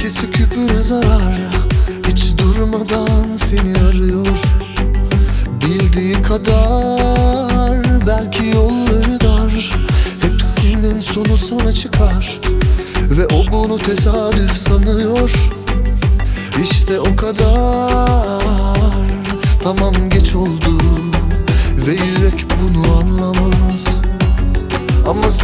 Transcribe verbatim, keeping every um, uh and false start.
İkisi küpüne zarar, hiç durmadan seni arıyor. Bildiği kadar belki yolları dar, hepsinin sonu sana çıkar ve o bunu tesadüf sanıyor. İşte o kadar